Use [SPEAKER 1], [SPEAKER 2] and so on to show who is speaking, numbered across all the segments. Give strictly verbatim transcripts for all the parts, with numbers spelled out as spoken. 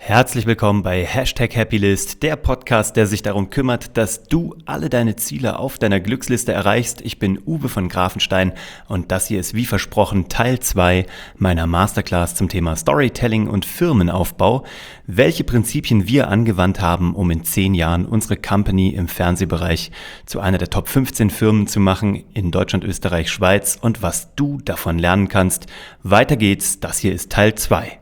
[SPEAKER 1] Herzlich willkommen bei Hashtag Happylist, der Podcast, der sich darum kümmert, dass du alle deine Ziele auf deiner Glücksliste erreichst. Ich bin Uwe von Grafenstein und das hier ist wie versprochen Teil zwei meiner Masterclass zum Thema Storytelling und Firmenaufbau, welche Prinzipien wir angewandt haben, um in zehn Jahren unsere Company im Fernsehbereich zu einer der Top fünfzehn Firmen zu machen in Deutschland, Österreich, Schweiz und was du davon lernen kannst. Weiter geht's, das hier ist Teil zwei.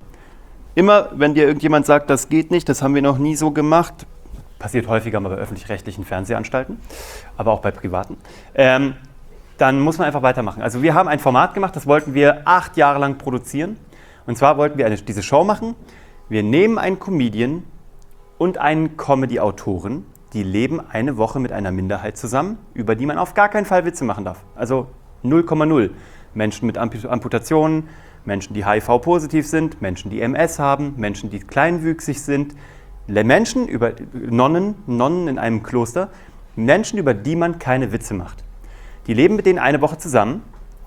[SPEAKER 1] Immer, wenn dir irgendjemand sagt, das geht nicht, das haben wir noch nie so gemacht, passiert häufiger mal bei öffentlich-rechtlichen Fernsehanstalten, aber auch bei privaten, ähm, dann muss man einfach weitermachen. Also wir haben ein Format gemacht, das wollten wir acht Jahre lang produzieren. Und zwar wollten wir eine, diese Show machen. Wir nehmen einen Comedian und einen Comedy-Autoren, die leben eine Woche mit einer Minderheit zusammen, über die man auf gar keinen Fall Witze machen darf. Also null Komma null. Menschen mit Amputationen, Menschen, die H I V-positiv sind, Menschen, die M S haben, Menschen, die kleinwüchsig sind, Menschen, über Nonnen, Nonnen in einem Kloster, Menschen, über die man keine Witze macht. Die leben mit denen eine Woche zusammen,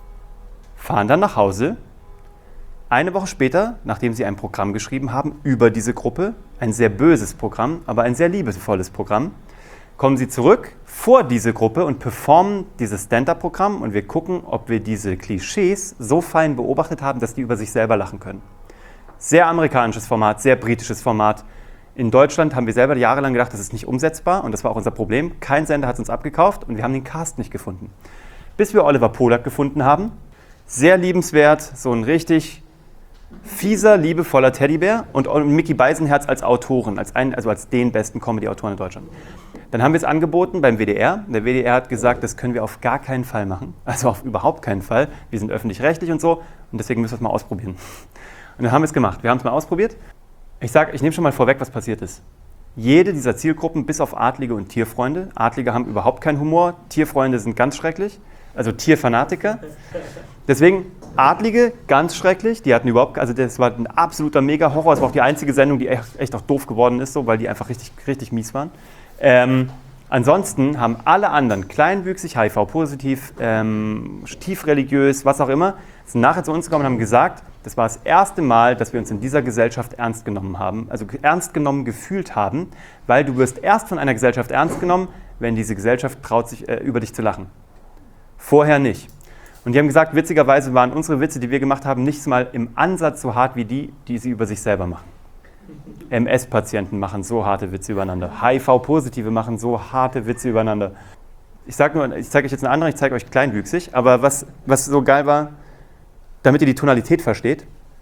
[SPEAKER 1] fahren dann nach Hause. Eine Woche später, nachdem sie ein Programm geschrieben haben über diese Gruppe, ein sehr böses Programm, aber ein sehr liebevolles Programm, kommen sie zurück vor diese Gruppe und performen dieses Stand-Up-Programm und wir gucken, ob wir diese Klischees so fein beobachtet haben, dass die über sich selber lachen können. Sehr amerikanisches Format, sehr britisches Format. In Deutschland haben wir selber jahrelang gedacht, das ist nicht umsetzbar und das war auch unser Problem. Kein Sender hat es uns abgekauft und wir haben den Cast nicht gefunden. Bis wir Oliver Polak gefunden haben. Sehr liebenswert, so ein richtig fieser, liebevoller Teddybär und Mickey Beisenherz als Autoren, als einen, also als den besten Comedy-Autoren in Deutschland. Dann haben wir es angeboten beim W D R. Der W D R hat gesagt, das können wir auf gar keinen Fall machen. Also auf überhaupt keinen Fall. Wir sind öffentlich-rechtlich und so und deswegen müssen wir es mal ausprobieren. Und dann haben wir es gemacht. Wir haben es mal ausprobiert. Ich sage, ich nehme schon mal vorweg, was passiert ist. Jede dieser Zielgruppen, bis auf Adlige und Tierfreunde. Adlige haben überhaupt keinen Humor. Tierfreunde sind ganz schrecklich. Also Tierfanatiker. Deswegen Adlige, ganz schrecklich. Die hatten überhaupt, also das war ein absoluter Mega-Horror. Das war auch die einzige Sendung, die echt, echt auch doof geworden ist, so, weil die einfach richtig, richtig mies waren. Ähm, ansonsten haben alle anderen, kleinwüchsig, H I V-positiv, ähm, tiefreligiös, was auch immer, sind nachher zu uns gekommen und haben gesagt, das war das erste Mal, dass wir uns in dieser Gesellschaft ernst genommen haben, also ernst genommen gefühlt haben, weil du wirst erst von einer Gesellschaft ernst genommen, wenn diese Gesellschaft traut, sich äh, über dich zu lachen. Vorher nicht. Und die haben gesagt, witzigerweise waren unsere Witze, die wir gemacht haben, nicht mal im Ansatz so hart wie die, die sie über sich selber machen. M S-Patienten machen so harte Witze übereinander. H I V-Positive machen so harte Witze übereinander. Ich sage nur, ich zeige euch jetzt eine andere, ich zeige euch kleinwüchsig, aber was, was so geil war, damit ihr die Tonalität versteht,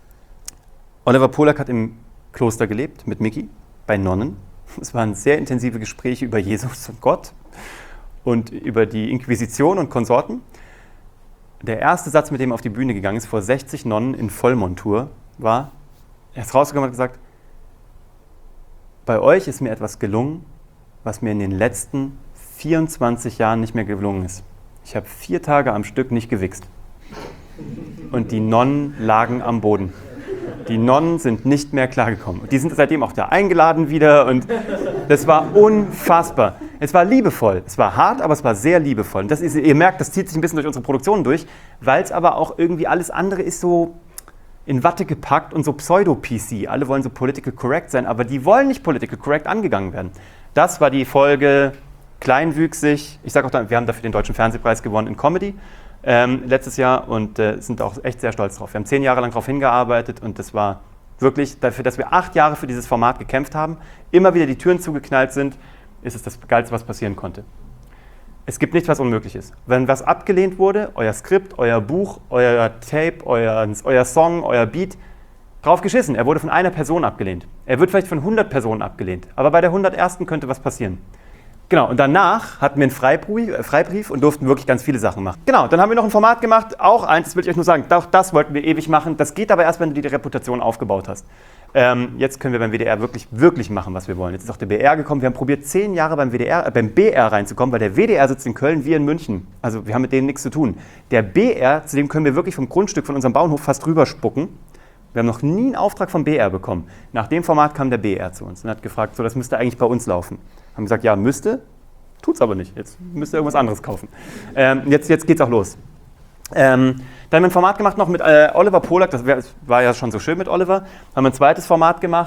[SPEAKER 1] Oliver Polak hat im Kloster gelebt mit Mickey, bei Nonnen. Es waren sehr intensive Gespräche über Jesus und Gott und über die Inquisition und Konsorten. Der erste Satz, mit dem er auf die Bühne gegangen ist, vor sechzig Nonnen in Vollmontur, war, er ist rausgekommen und hat gesagt, bei euch ist mir etwas gelungen, was mir in den letzten vierundzwanzig Jahren nicht mehr gelungen ist. Ich habe vier Tage am Stück nicht gewichst. Und die Nonnen lagen am Boden. Die Nonnen sind nicht mehr klargekommen. Und die sind seitdem auch da eingeladen wieder. Und das war unfassbar. Es war liebevoll. Es war hart, aber es war sehr liebevoll. Und das ist, ihr merkt, das zieht sich ein bisschen durch unsere Produktion durch, weil es aber auch irgendwie alles andere ist so in Watte gepackt und so Pseudo-P C. Alle wollen so political correct sein, aber die wollen nicht political correct angegangen werden. Das war die Folge kleinwüchsig. Ich sage auch dann, wir haben dafür den Deutschen Fernsehpreis gewonnen in Comedy ähm, letztes Jahr und äh, sind auch echt sehr stolz drauf. Wir haben zehn Jahre lang darauf hingearbeitet und das war wirklich dafür, dass wir acht Jahre für dieses Format gekämpft haben, immer wieder die Türen zugeknallt sind, ist es das Geilste, was passieren konnte. Es gibt nichts, was unmöglich ist. Wenn was abgelehnt wurde, euer Skript, euer Buch, euer Tape, euer, euer Song, euer Beat, drauf geschissen. Er wurde von einer Person abgelehnt. Er wird vielleicht von hundert Personen abgelehnt. Aber bei der hundertersten könnte was passieren. Genau, und danach hatten wir einen Freibrief, äh, Freibrief und durften wirklich ganz viele Sachen machen. Genau, dann haben wir noch ein Format gemacht, auch eins, das will ich euch nur sagen, auch das wollten wir ewig machen. Das geht aber erst, wenn du die Reputation aufgebaut hast. Ähm, jetzt können wir beim W D R wirklich, wirklich machen, was wir wollen. Jetzt ist auch der B R gekommen. Wir haben probiert, zehn Jahre beim W D R, äh, beim B R reinzukommen, weil der W D R sitzt in Köln, wir in München. Also wir haben mit denen nichts zu tun. Der B R, zu dem können wir wirklich vom Grundstück von unserem Bauernhof fast rüber spucken. Wir haben noch nie einen Auftrag vom B R bekommen. Nach dem Format kam der B R zu uns und hat gefragt, so, das müsste eigentlich bei uns laufen. Haben gesagt, ja, müsste, tut's aber nicht. Jetzt müsst ihr irgendwas anderes kaufen. Ähm, jetzt jetzt geht's auch los. Ähm, dann haben wir ein Format gemacht noch mit äh, Oliver Polak, das, wär, das war ja schon so schön mit Oliver. Haben wir ein zweites Format gemacht,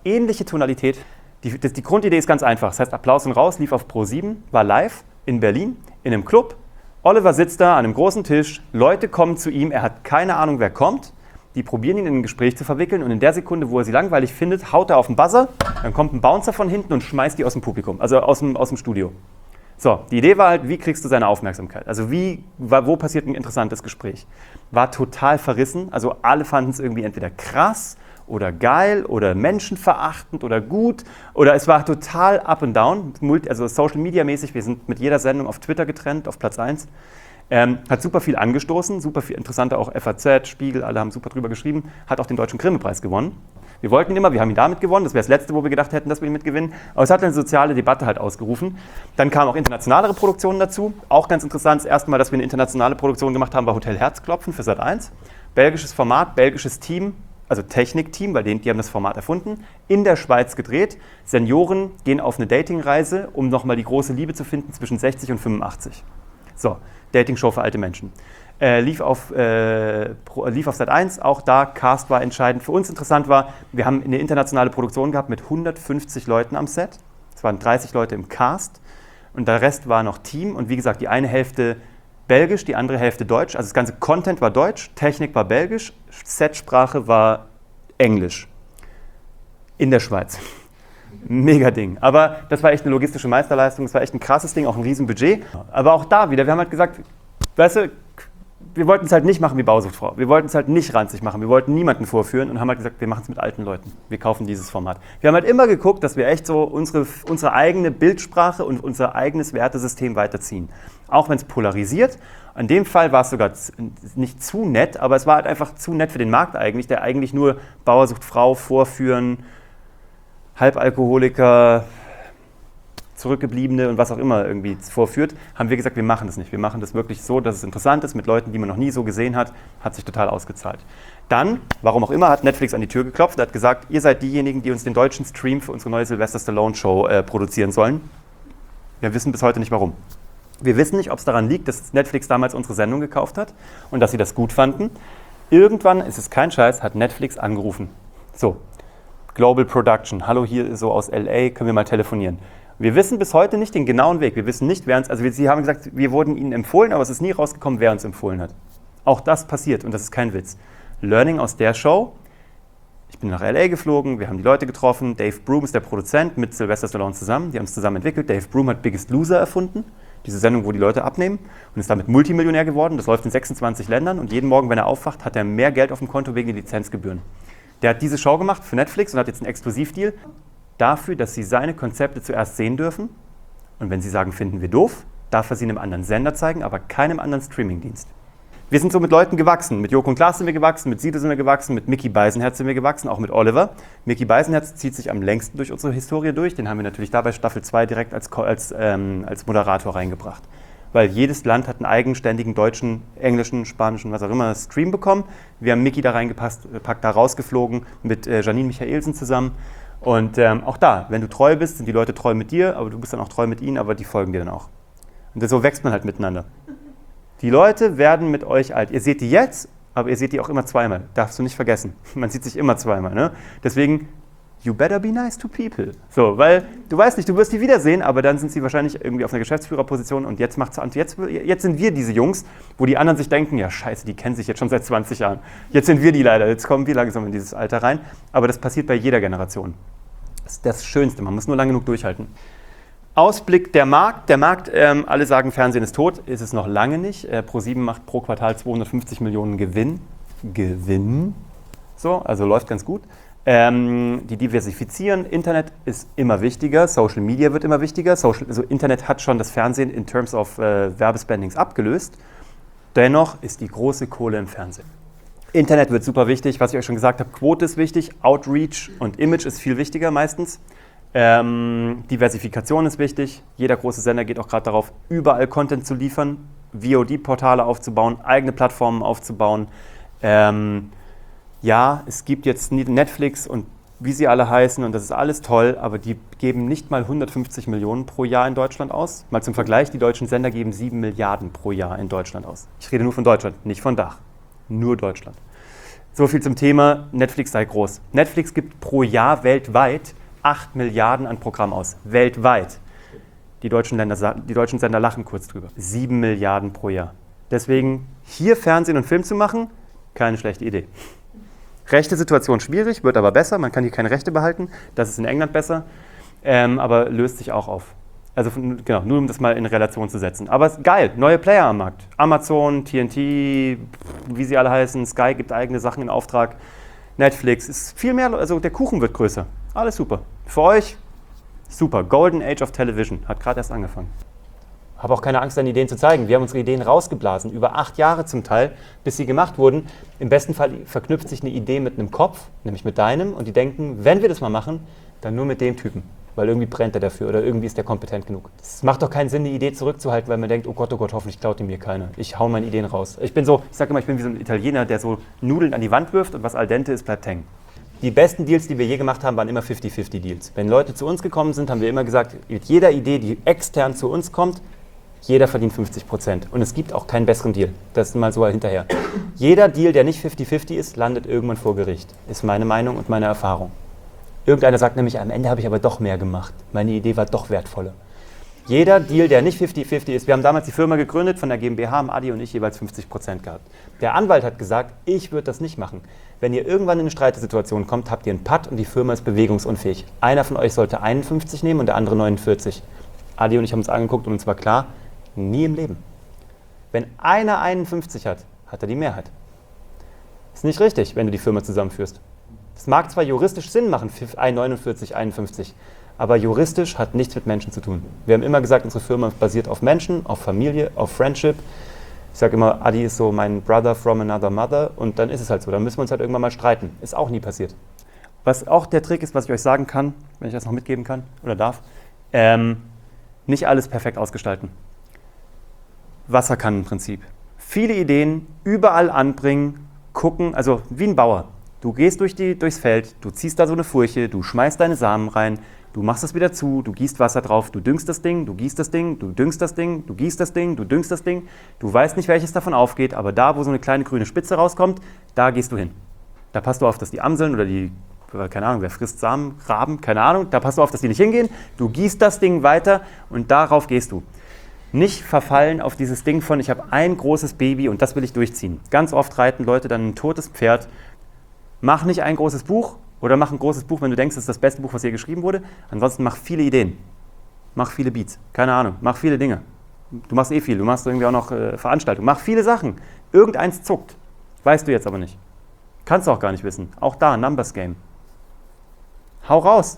[SPEAKER 1] ähnliche Tonalität. Die, das, die Grundidee ist ganz einfach. Das heißt, Applaus und Raus lief auf Pro sieben, war live in Berlin, in einem Club. Oliver sitzt da an einem großen Tisch, Leute kommen zu ihm, er hat keine Ahnung, wer kommt. Die probieren ihn in ein Gespräch zu verwickeln und in der Sekunde, wo er sie langweilig findet, haut er auf den Buzzer, dann kommt ein Bouncer von hinten und schmeißt die aus dem Publikum, also aus dem, aus dem Studio. So, die Idee war halt, wie kriegst du seine Aufmerksamkeit? Also wie, wo passiert ein interessantes Gespräch? War total verrissen, also alle fanden es irgendwie entweder krass oder geil oder menschenverachtend oder gut oder es war total up and down, also Social Media mäßig, wir sind mit jeder Sendung auf Twitter getrennt, auf Platz eins. Ähm, hat super viel angestoßen, super viel interessanter auch F A Z, Spiegel, alle haben super drüber geschrieben, hat auch den Deutschen Grimme-Preis gewonnen. Wir wollten ihn immer, wir haben ihn damit gewonnen, das wäre das Letzte, wo wir gedacht hätten, dass wir ihn mitgewinnen, aber es hat eine soziale Debatte halt ausgerufen. Dann kamen auch internationalere Produktionen dazu, auch ganz interessant, das erste Mal, dass wir eine internationale Produktion gemacht haben, war Hotel Herzklopfen für Sat eins, belgisches Format, belgisches Team, also Technikteam, weil die, die haben das Format erfunden, in der Schweiz gedreht. Senioren gehen auf eine Datingreise, um nochmal die große Liebe zu finden zwischen sechzig und fünfundachtzig. So, Dating-Show für alte Menschen. Äh, lief auf, äh, lief auf Sat eins, auch da, Cast war entscheidend. Für uns interessant war, wir haben eine internationale Produktion gehabt mit hundertfünfzig Leuten am Set. Es waren dreißig Leute im Cast und der Rest war noch Team. Und wie gesagt, die eine Hälfte belgisch, die andere Hälfte deutsch. Also das ganze Content war deutsch, Technik war belgisch, Setsprache war englisch. In der Schweiz. Mega Ding. Aber das war echt eine logistische Meisterleistung, das war echt ein krasses Ding, auch ein Riesenbudget. Aber auch da wieder, wir haben halt gesagt, weißt du, wir wollten es halt nicht machen wie Bausuchtfrau. Wir wollten es halt nicht ranzig machen. Wir wollten niemanden vorführen und haben halt gesagt, wir machen es mit alten Leuten. Wir kaufen dieses Format. Wir haben halt immer geguckt, dass wir echt so unsere, unsere eigene Bildsprache und unser eigenes Wertesystem weiterziehen. Auch wenn es polarisiert. In dem Fall war es sogar nicht zu nett, aber es war halt einfach zu nett für den Markt eigentlich, der eigentlich nur Bauersuchtfrau vorführen, Halbalkoholiker, Zurückgebliebene und was auch immer irgendwie vorführt, haben wir gesagt, wir machen das nicht. Wir machen das wirklich so, dass es interessant ist, mit Leuten, die man noch nie so gesehen hat, hat sich total ausgezahlt. Dann, warum auch immer, hat Netflix an die Tür geklopft und hat gesagt, ihr seid diejenigen, die uns den deutschen Stream für unsere neue Sylvester Stallone Show äh, produzieren sollen. Wir wissen bis heute nicht warum. Wir wissen nicht, ob es daran liegt, dass Netflix damals unsere Sendung gekauft hat und dass sie das gut fanden. Irgendwann, ist es kein Scheiß, hat Netflix angerufen. So, Global Production, hallo hier so aus L A, können wir mal telefonieren. Wir wissen bis heute nicht den genauen Weg. Wir wissen nicht, wer uns, also wir, sie haben gesagt, wir wurden ihnen empfohlen, aber es ist nie rausgekommen, wer uns empfohlen hat. Auch das passiert und das ist kein Witz. Learning aus der Show, ich bin nach L A geflogen, wir haben die Leute getroffen, Dave Broom ist der Produzent mit Sylvester Stallone zusammen, die haben es zusammen entwickelt. Dave Broom hat Biggest Loser erfunden, diese Sendung, wo die Leute abnehmen und ist damit Multimillionär geworden. Das läuft in sechsundzwanzig Ländern und jeden Morgen, wenn er aufwacht, hat er mehr Geld auf dem Konto wegen den Lizenzgebühren. Der hat diese Show gemacht für Netflix und hat jetzt einen Exklusivdeal dafür, dass sie seine Konzepte zuerst sehen dürfen. Und wenn sie sagen, finden wir doof, darf er sie einem anderen Sender zeigen, aber keinem anderen Streamingdienst. Wir sind so mit Leuten gewachsen. Mit Joko und Klaas sind wir gewachsen, mit Sido sind wir gewachsen, mit Mickey Beisenherz sind wir gewachsen, auch mit Oliver. Mickey Beisenherz zieht sich am längsten durch unsere Historie durch. Den haben wir natürlich da bei Staffel zwei direkt als, als, ähm, als Moderator reingebracht. Weil jedes Land hat einen eigenständigen deutschen, englischen, spanischen, was auch immer, Stream bekommen. Wir haben Mickey da reingepackt, da rausgeflogen mit äh, Janine Michaelsen zusammen. Und ähm, auch da, wenn du treu bist, sind die Leute treu mit dir, aber du bist dann auch treu mit ihnen, aber die folgen dir dann auch. Und so wächst man halt miteinander. Die Leute werden mit euch alt. Ihr seht die jetzt, aber ihr seht die auch immer zweimal. Darfst du nicht vergessen. Man sieht sich immer zweimal. Ne? Deswegen, you better be nice to people. So, weil du weißt nicht, du wirst die wiedersehen, aber dann sind sie wahrscheinlich irgendwie auf einer Geschäftsführerposition und jetzt macht's und jetzt, jetzt sind wir diese Jungs, wo die anderen sich denken, ja scheiße, die kennen sich jetzt schon seit zwanzig Jahren. Jetzt sind wir die leider, jetzt kommen wir langsam in dieses Alter rein. Aber das passiert bei jeder Generation. Das ist das Schönste, man muss nur lang genug durchhalten. Ausblick der Markt. Der Markt, ähm, alle sagen, Fernsehen ist tot, ist es noch lange nicht. Äh, ProSieben macht pro Quartal zweihundertfünfzig Millionen Gewinn. Gewinn. So, also läuft ganz gut. Ähm, die diversifizieren. Internet ist immer wichtiger, Social Media wird immer wichtiger. Social, also Internet hat schon das Fernsehen in terms of äh, Werbespendings abgelöst. Dennoch ist die große Kohle im Fernsehen. Internet wird super wichtig, was ich euch schon gesagt habe, Quote ist wichtig, Outreach und Image ist viel wichtiger meistens. Ähm, Diversifikation ist wichtig, jeder große Sender geht auch gerade darauf, überall Content zu liefern, V O D-Portale aufzubauen, eigene Plattformen aufzubauen. Ähm, ja, es gibt jetzt Netflix und wie sie alle heißen und das ist alles toll, aber die geben nicht mal hundertfünfzig Millionen pro Jahr in Deutschland aus. Mal zum Vergleich, die deutschen Sender geben sieben Milliarden pro Jahr in Deutschland aus. Ich rede nur von Deutschland, nicht von Dach. Nur Deutschland. So viel zum Thema Netflix sei groß. Netflix gibt pro Jahr weltweit acht Milliarden an Programm aus. Weltweit. Die deutschen, Länder, die deutschen Sender lachen kurz drüber. sieben Milliarden pro Jahr. Deswegen hier Fernsehen und Film zu machen, keine schlechte Idee. Rechte Situation schwierig, wird aber besser. Man kann hier keine Rechte behalten. Das ist in England besser, ähm, aber löst sich auch auf. Also genau, nur um das mal in Relation zu setzen. Aber geil, neue Player am Markt. Amazon, T N T, wie sie alle heißen, Sky gibt eigene Sachen in Auftrag. Netflix ist viel mehr, also der Kuchen wird größer. Alles super. Für euch super. Golden Age of Television hat gerade erst angefangen. Habe auch keine Angst, deine Ideen zu zeigen. Wir haben unsere Ideen rausgeblasen, über acht Jahre zum Teil, bis sie gemacht wurden. Im besten Fall verknüpft sich eine Idee mit einem Kopf, nämlich mit deinem, und die denken, wenn wir das mal machen, dann nur mit dem Typen. Weil irgendwie brennt er dafür oder irgendwie ist der kompetent genug. Es macht doch keinen Sinn, die Idee zurückzuhalten, weil man denkt, oh Gott, oh Gott, hoffentlich klaut die mir keiner. Ich hau meine Ideen raus. Ich bin so, ich sage immer, ich bin wie so ein Italiener, der so Nudeln an die Wand wirft und was al dente ist, bleibt hängen. Die besten Deals, die wir je gemacht haben, waren immer fifty fifty Deals. Wenn Leute zu uns gekommen sind, haben wir immer gesagt, mit jeder Idee, die extern zu uns kommt, jeder verdient fünfzig Prozent. Und es gibt auch keinen besseren Deal. Das ist mal so hinterher. Jeder Deal, der nicht fifty fifty ist, landet irgendwann vor Gericht. Ist meine Meinung und meine Erfahrung. Irgendeiner sagt nämlich, am Ende habe ich aber doch mehr gemacht. Meine Idee war doch wertvoller. Jeder Deal, der nicht fifty fifty ist, wir haben damals die Firma gegründet, von der GmbH haben Adi und ich jeweils fünfzig Prozent gehabt. Der Anwalt hat gesagt, ich würde das nicht machen. Wenn ihr irgendwann in eine Streitsituation kommt, habt ihr einen Patt und die Firma ist bewegungsunfähig. Einer von euch sollte einundfünfzig nehmen und der andere neunundvierzig. Adi und ich haben uns angeguckt und uns war klar, nie im Leben. Wenn einer einundfünfzig hat, hat er die Mehrheit. Ist nicht richtig, wenn du die Firma zusammenführst. Das mag zwar juristisch Sinn machen, neunundvierzig, einundfünfzig, aber juristisch hat nichts mit Menschen zu tun. Wir haben immer gesagt, unsere Firma basiert auf Menschen, auf Familie, auf Friendship. Ich sage immer, Adi ist so mein Brother from another mother und dann ist es halt so. Dann müssen wir uns halt irgendwann mal streiten. Ist auch nie passiert. Was auch der Trick ist, was ich euch sagen kann, wenn ich das noch mitgeben kann oder darf, ähm, nicht alles perfekt ausgestalten. Wasserkannenprinzip. Viele Ideen überall anbringen, gucken, also wie ein Bauer. Du gehst durch die, durchs Feld, du ziehst da so eine Furche, du schmeißt deine Samen rein, du machst es wieder zu, du gießt Wasser drauf, du düngst das Ding, du gießt das Ding, du düngst das Ding, du gießt das Ding, du düngst das Ding. Du weißt nicht, welches davon aufgeht, aber da, wo so eine kleine grüne Spitze rauskommt, da gehst du hin. Da passt du auf, dass die Amseln oder die, keine Ahnung, wer frisst Samen, Raben, keine Ahnung, da passt du auf, dass die nicht hingehen. Du gießt das Ding weiter und darauf gehst du. Nicht verfallen auf dieses Ding von, ich habe ein großes Baby und das will ich durchziehen. Ganz oft reiten Leute dann ein totes Pferd. Mach nicht ein großes Buch oder mach ein großes Buch, wenn du denkst, das ist das beste Buch, was hier geschrieben wurde. Ansonsten mach viele Ideen. Mach viele Beats. Keine Ahnung. Mach viele Dinge. Du machst eh viel. Du machst irgendwie auch noch äh, Veranstaltungen. Mach viele Sachen. Irgendeins zuckt. Weißt du jetzt aber nicht. Kannst du auch gar nicht wissen. Auch da, Numbers Game. Hau raus.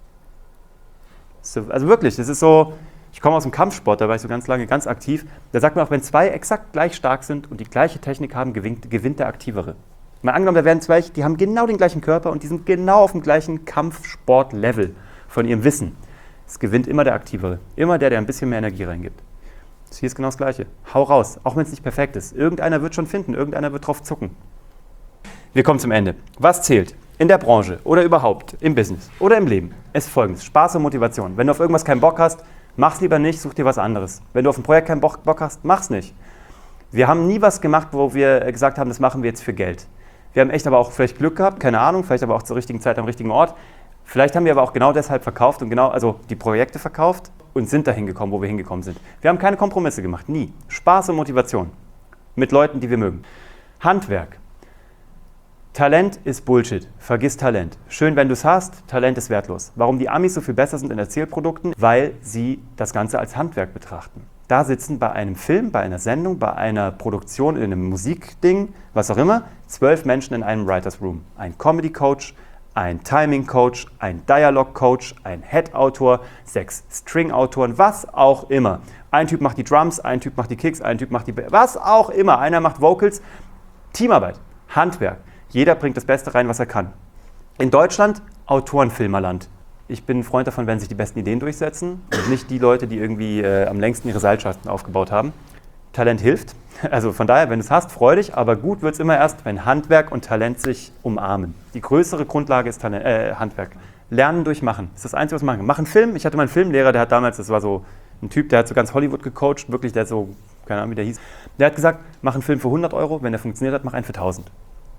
[SPEAKER 1] Also wirklich, das ist so, ich komme aus dem Kampfsport, da war ich so ganz lange ganz aktiv. Da sagt man auch, wenn zwei exakt gleich stark sind und die gleiche Technik haben, gewinnt, gewinnt der Aktivere. Mal angenommen, da werden zwei, die haben genau den gleichen Körper und die sind genau auf dem gleichen Kampfsport-Level von ihrem Wissen. Es gewinnt immer der Aktivere. Immer der, der ein bisschen mehr Energie reingibt. Das hier ist genau das Gleiche. Hau raus, auch wenn es nicht perfekt ist. Irgendeiner wird schon finden, irgendeiner wird drauf zucken. Wir kommen zum Ende. Was zählt in der Branche oder überhaupt im Business oder im Leben ist Folgendes. Spaß und Motivation. Wenn du auf irgendwas keinen Bock hast, mach's lieber nicht, such dir was anderes. Wenn du auf ein Projekt keinen Bock, Bock hast, mach's nicht. Wir haben nie was gemacht, wo wir gesagt haben, das machen wir jetzt für Geld. Wir haben echt aber auch vielleicht Glück gehabt, keine Ahnung, vielleicht aber auch zur richtigen Zeit am richtigen Ort. Vielleicht haben wir aber auch genau deshalb verkauft und genau, also die Projekte verkauft und sind dahin gekommen, wo wir hingekommen sind. Wir haben keine Kompromisse gemacht, nie. Spaß und Motivation mit Leuten, die wir mögen. Handwerk. Talent ist Bullshit. Vergiss Talent. Schön, wenn du es hast, Talent ist wertlos. Warum die Amis so viel besser sind in Erzählprodukten? Weil sie das Ganze als Handwerk betrachten. Da sitzen bei einem Film, bei einer Sendung, bei einer Produktion, in einem Musikding, was auch immer, zwölf Menschen in einem Writers Room. Ein Comedy-Coach, ein Timing-Coach, ein Dialog-Coach, ein Head-Autor, sechs String-Autoren, was auch immer. Ein Typ macht die Drums, ein Typ macht die Kicks, ein Typ macht die... was auch immer. Einer macht Vocals. Teamarbeit, Handwerk. Jeder bringt das Beste rein, was er kann. In Deutschland Autorenfilmerland. Ich bin ein Freund davon, wenn sich die besten Ideen durchsetzen und nicht die Leute, die irgendwie äh, am längsten ihre Seilschaften aufgebaut haben. Talent hilft. Also von daher, wenn du es hast, freu dich, aber gut wird es immer erst, wenn Handwerk und Talent sich umarmen. Die größere Grundlage ist Talent, äh, Handwerk. Lernen durch Machen. Das ist das Einzige, was wir machen. Mach einen Film. Ich hatte mal einen Filmlehrer, der hat damals, das war so ein Typ, der hat so ganz Hollywood gecoacht, wirklich, der hat so, keine Ahnung, wie der hieß. Der hat gesagt, mach einen Film für hundert Euro, wenn der funktioniert hat, mach einen für tausend.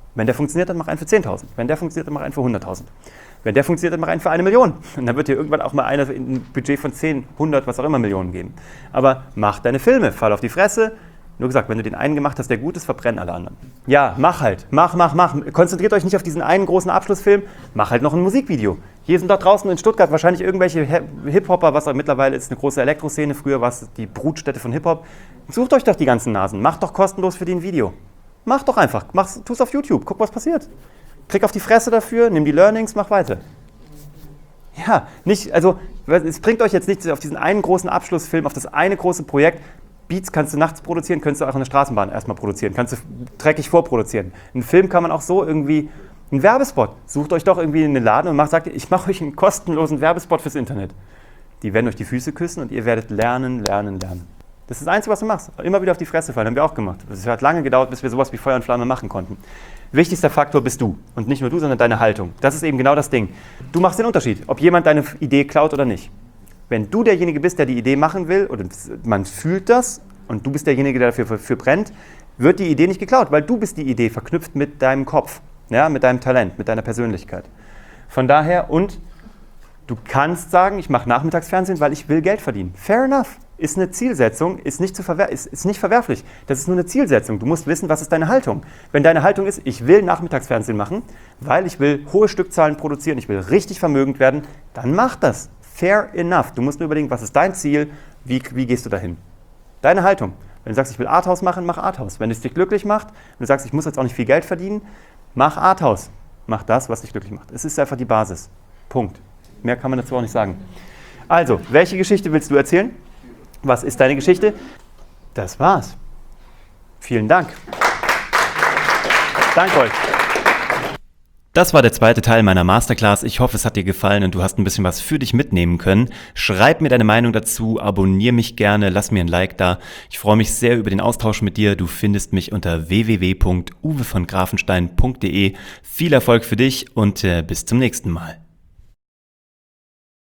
[SPEAKER 1] Wenn der funktioniert, dann mach einen für zehntausend. Wenn der funktioniert, dann mach einen für hunderttausend. Wenn der funktioniert, dann mach einen für eine Million. Und dann wird dir irgendwann auch mal einer ein Budget von zehn, hundert, was auch immer Millionen geben. Aber mach deine Filme, fall auf die Fresse. Nur gesagt, wenn du den einen gemacht hast, der gut ist, verbrennen alle anderen. Ja, mach halt. Mach, mach, mach. Konzentriert euch nicht auf diesen einen großen Abschlussfilm. Mach halt noch ein Musikvideo. Hier sind dort draußen in Stuttgart wahrscheinlich irgendwelche Hip-Hopper, was auch mittlerweile ist eine große Elektroszene. Früher war es die Brutstätte von Hip-Hop. Sucht euch doch die ganzen Nasen. Macht doch kostenlos für die ein Video. Mach doch einfach. Mach's, tu's auf YouTube. Guck, was passiert. Krieg auf die Fresse dafür, nimm die Learnings, mach weiter. Ja, nicht, also es bringt euch jetzt nichts auf diesen einen großen Abschlussfilm, auf das eine große Projekt. Beats kannst du nachts produzieren, kannst du auch in der Straßenbahn erstmal produzieren, kannst du dreckig vorproduzieren. Einen Film kann man auch so irgendwie, einen Werbespot, sucht euch doch irgendwie in den Laden und macht, sagt, ich mache euch einen kostenlosen Werbespot fürs Internet. Die werden euch die Füße küssen und ihr werdet lernen, lernen, lernen. Das ist das Einzige, was du machst. Immer wieder auf die Fresse fallen, haben wir auch gemacht. Es hat lange gedauert, bis wir sowas wie Feuer und Flamme machen konnten. Wichtigster Faktor bist du. Und nicht nur du, sondern deine Haltung. Das ist eben genau das Ding. Du machst den Unterschied, ob jemand deine Idee klaut oder nicht. Wenn du derjenige bist, der die Idee machen will, oder man fühlt das, und du bist derjenige, der dafür für brennt, wird die Idee nicht geklaut, weil du bist die Idee, verknüpft mit deinem Kopf, ja, mit deinem Talent, mit deiner Persönlichkeit. Von daher, und du kannst sagen, ich mache Nachmittagsfernsehen, weil ich will Geld verdienen. Fair enough. Ist eine Zielsetzung, ist nicht, zu verwer- ist, ist nicht verwerflich. Das ist nur eine Zielsetzung. Du musst wissen, was ist deine Haltung. Wenn deine Haltung ist, ich will Nachmittagsfernsehen machen, weil ich will hohe Stückzahlen produzieren, ich will richtig vermögend werden, dann mach das. Fair enough. Du musst nur überlegen, was ist dein Ziel, wie, wie gehst du dahin. Deine Haltung. Wenn du sagst, ich will Arthouse machen, mach Arthouse. Wenn es dich glücklich macht, wenn du sagst, ich muss jetzt auch nicht viel Geld verdienen, mach Arthouse. Mach das, was dich glücklich macht. Es ist einfach die Basis. Punkt. Mehr kann man dazu auch nicht sagen. Also, welche Geschichte willst du erzählen? Was ist deine Geschichte? Das war's. Vielen Dank. Danke euch. Das war der zweite Teil meiner Masterclass. Ich hoffe, es hat dir gefallen und du hast ein bisschen was für dich mitnehmen können. Schreib mir deine Meinung dazu, abonniere mich gerne, lass mir ein Like da. Ich freue mich sehr über den Austausch mit dir. Du findest mich unter w w w punkt uwe von grafenstein punkt de. Viel Erfolg für dich und äh, bis zum nächsten Mal.